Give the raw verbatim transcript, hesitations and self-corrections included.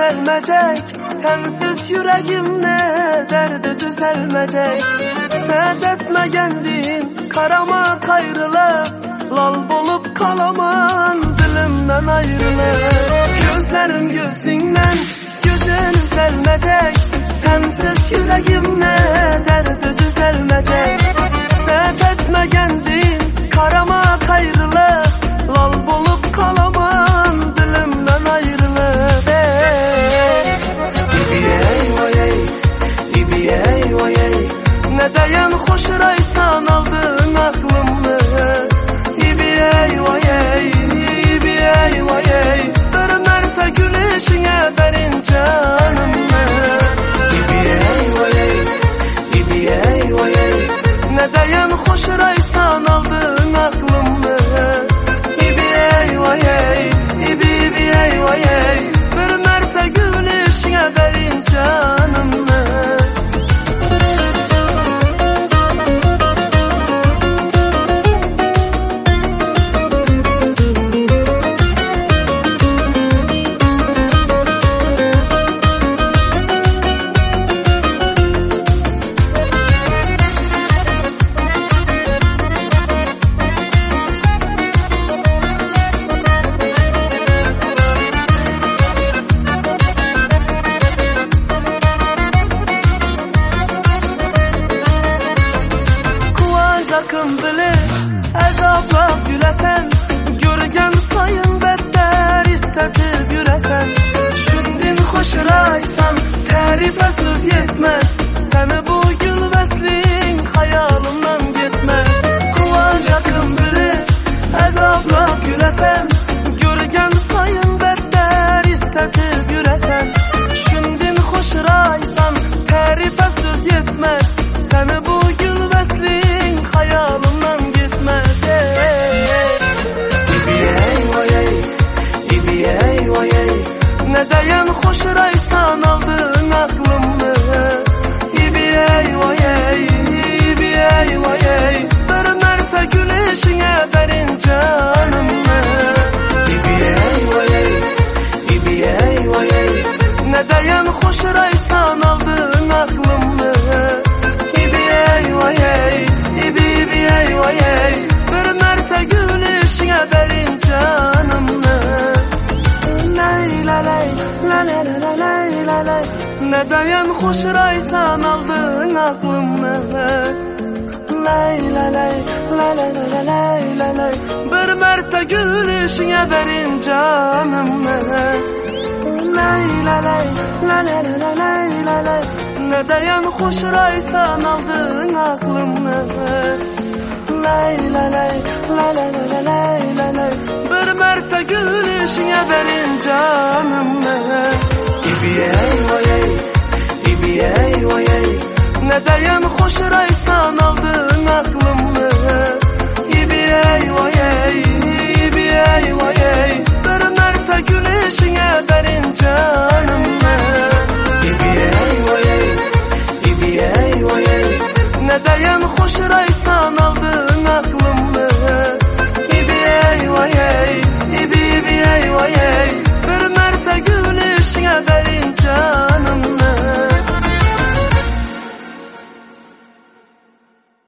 gelmeyecek, sensiz yüreğimle derdi düzelmeyecek. Sen etme kendin, karama kayrıla, lal bulup kalaman dilimden ayrıla. Gözlerim gözünden, gözün düzelmeyecek, sensiz yüreğimle derdi düzelmeyecek. Sen etme kendin, karama kayrıla, lal bulup kalaman dilimden ayrıla. Ne dayan hoşraysan aldın aklımı. İbi ey vay ey, ibi ey vay ey, bir merte gülüşüne verin canımı. İbi ey vay ey, ibi ey vay ey, ne dayan hoşraysan aldın aklımı. İbi ey vay ey, ibi ibi ey vay ey, bir merte gülüşüne verin canımı. Sakın bile azapla gülesen, görgen sayın better istetip yüresen. Şundin hoşraysan tarife söz yetmez, seni bu gülmesliğin hayalımdan gitmez. Kıvancakım bile azapla gülesen, görgen sayın better istetip yüresen. Şundin hoşraysan tarife söz yetmez, seni bu gülmesliğin hayalımdan gitmez. İbi ey vay ey, ibi ey vay ey, ne dayan hoşraysan aldın aklımı. İbi ey vay ey, ibi ey vay ey, bir merte gülüşüne verin canımı. İbi ey vay ey, ibi ey vay ey, ne dayan hoşraysan aldın aklımı. İbi ey vay ey, ibi ibi ey vay ey, bir merte gülüşüne verin canımı. Lay la lay, la la la la lay la lay, ne dayan hoşraysan aldın aklımı. Lay la lay, la la la la lay la lay, bir merte gülüşüne verin canımı. Lay la lay, la la la la lay la lay, ne dayan hoşraysan aldın aklımı. Lay la lay, la la la la lay la lay, bir merte gülüşüne verin canımı. İbi ey vay ey,